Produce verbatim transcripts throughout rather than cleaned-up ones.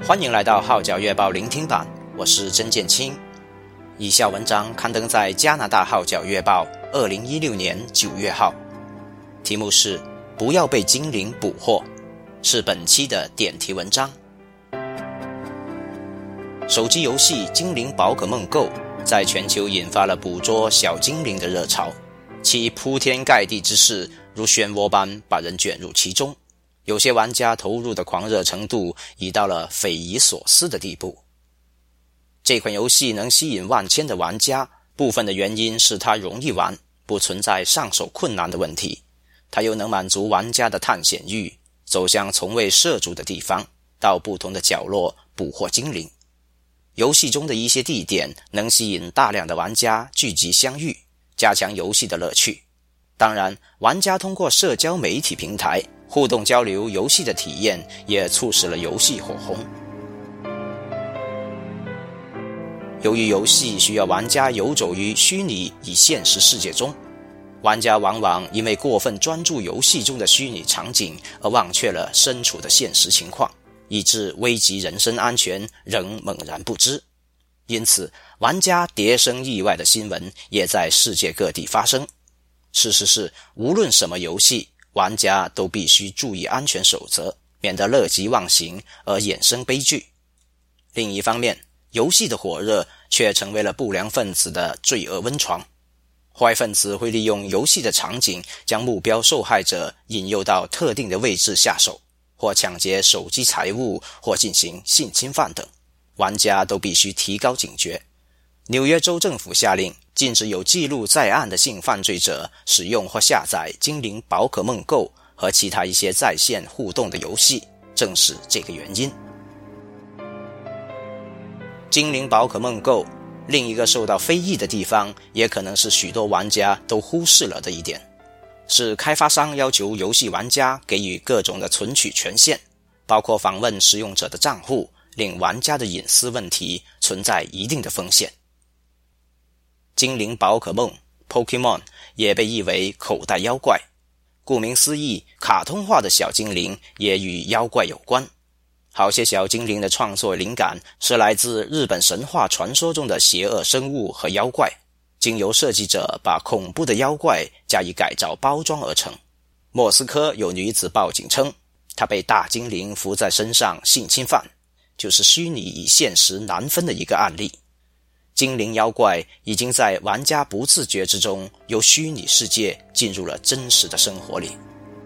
欢迎来到号角月报聆听版，我是曾建清。以下文章刊登在加拿大号角月报二零一六年九月号，题目是不要被精灵捕获，是本期的点题文章。手机游戏《精灵宝可梦 Go》 在全球引发了捕捉小精灵的热潮，其铺天盖地之势如漩涡般把人卷入其中，有些玩家投入的狂热程度已到了匪夷所思的地步。这款游戏能吸引万千的玩家，部分的原因是它容易玩，不存在上手困难的问题，它又能满足玩家的探险欲，走向从未涉足的地方，到不同的角落捕获精灵。游戏中的一些地点能吸引大量的玩家聚集相遇，加强游戏的乐趣。当然，玩家通过社交媒体平台互动交流游戏的体验，也促使了游戏火红。由于游戏需要玩家游走于虚拟与现实世界中，玩家往往因为过分专注游戏中的虚拟场景而忘却了身处的现实情况，以致危及人身安全仍猛然不知。因此，玩家跌生意外的新闻也在世界各地发生。事实是，无论什么游戏，玩家都必须注意安全守则，免得乐极忘形而衍生悲剧。另一方面，游戏的火热却成为了不良分子的罪恶温床。坏分子会利用游戏的场景，将目标受害者引诱到特定的位置下手，或抢劫手机财物，或进行性侵犯等。玩家都必须提高警觉。纽约州政府下令禁止有记录在案的性犯罪者使用或下载精灵宝可梦 Go 和其他一些在线互动的游戏，正是这个原因。精灵宝可梦 Go 另一个受到非议的地方，也可能是许多玩家都忽视了的一点，是开发商要求游戏玩家给予各种的存取权限，包括访问使用者的账户，令玩家的隐私问题存在一定的风险。精灵宝可梦 Pokemon 也被译为口袋妖怪，顾名思义，卡通化的小精灵也与妖怪有关。好些小精灵的创作灵感是来自日本神话传说中的邪恶生物和妖怪，经由设计者把恐怖的妖怪加以改造包装而成。莫斯科有女子报警称，她被大精灵附在身上性侵犯，就是虚拟与现实难分的一个案例。精灵妖怪已经在玩家不自觉之中，由虚拟世界进入了真实的生活里。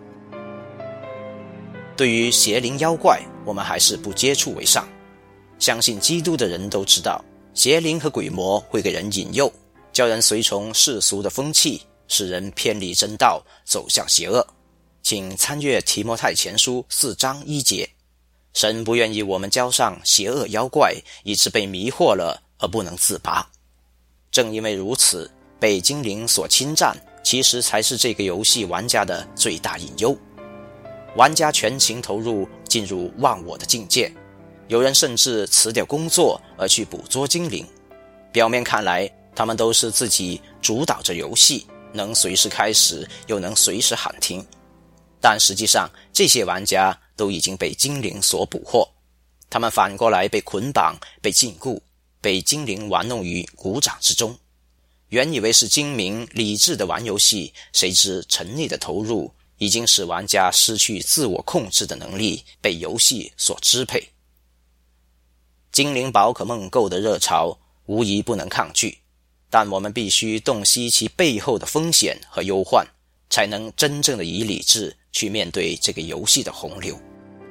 对于邪灵妖怪，我们还是不接触为上。相信基督的人都知道，邪灵和鬼魔会给人引诱，叫人随从世俗的风气，使人偏离真道，走向邪恶。请参阅提摩太前书四章一节。神不愿意我们交上邪恶妖怪，以致被迷惑了而不能自拔。正因为如此，被精灵所侵占，其实才是这个游戏玩家的最大隐忧。玩家全情投入，进入忘我的境界，有人甚至辞掉工作而去捕捉精灵。表面看来，他们都是自己主导着游戏，能随时开始，又能随时喊停。但实际上，这些玩家都已经被精灵所捕获，他们反过来被捆绑、被禁锢，被精灵玩弄于股掌之中。原以为是精明理智的玩游戏，谁知沉溺的投入已经使玩家失去自我控制的能力，被游戏所支配。精灵宝可梦 Go 的热潮无疑不能抗拒，但我们必须洞悉其背后的风险和忧患，才能真正的以理智去面对这个游戏的洪流。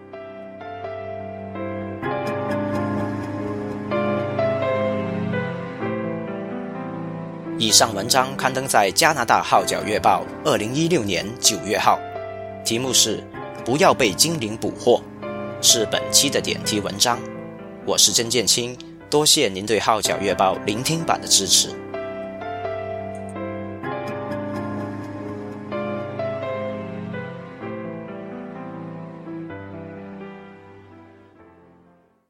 以上文章刊登在加拿大号角月报二零一六年九月号，题目是不要被精灵捕获，是本期的点题文章。我是曾建清，多谢您对号角月报聆听版的支持。